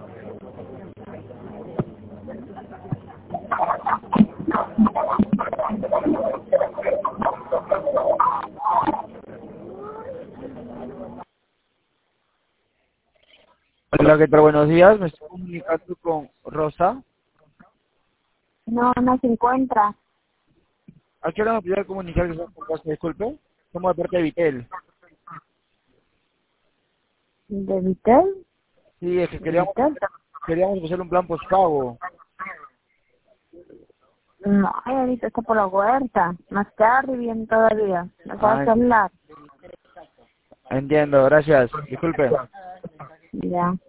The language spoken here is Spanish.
Hola, ¿qué tal? Buenos días. Me estoy comunicando con Rosa. No, no se encuentra. ¿A qué hora me pudiera comunicar que se Rosa? Disculpe. Somos de parte de Vitel. ¿De Vitel? Sí, es que ¿De Vitel? queríamos hacer un plan postpago. No, ahorita está por la huerta. Más tarde bien todavía. No Ah, sabes hablar. entiendo, gracias. Disculpe. Ya.